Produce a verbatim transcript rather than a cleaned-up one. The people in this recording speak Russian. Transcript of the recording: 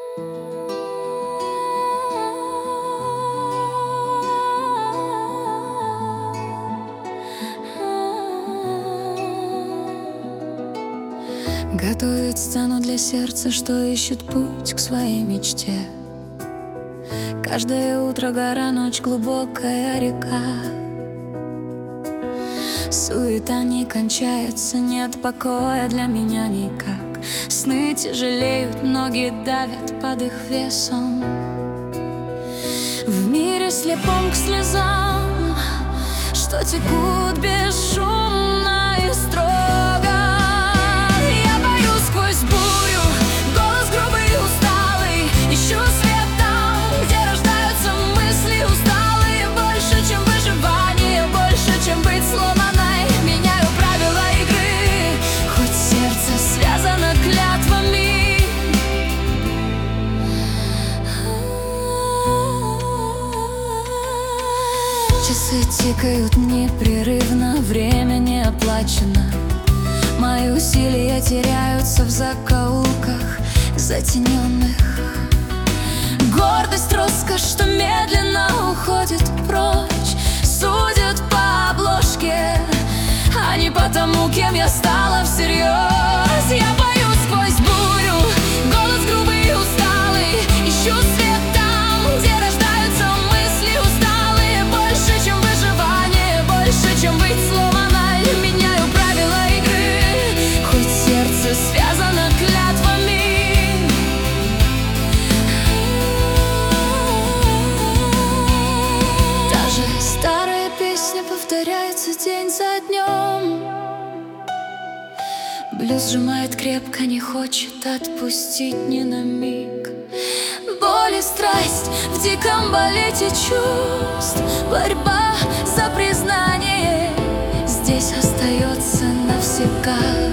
Готовит сцену для сердца, что ищет путь к своей мечте. Каждое утро гора, ночь глубокая река. Суета не кончается, нет покоя для меня никак. Сны тяжелеют, ноги давят под их весом. В мире слепом к слезам, что текут бесшумно и строго. Часы тикают непрерывно, время не оплачено. Мои усилия теряются в закоулках затененных. Гордость, роскошь, что медленно уходит прочь, судят по обложке, а не потому, кем я стала всерьез. Я пою сквозь бурю, голос грубый и усталый, ищу свет там, где рождаются мысли усталые. Больше, чем выживание, больше, чем быть сломанной, меняю правила игры, хоть сердце связано клятвами. Та же старая песня повторяется день за днем. Блюз сжимает крепко, не хочет отпустить ни на миг. Боль и страсть в диком балете чувств, борьба за признание здесь остается навсегда.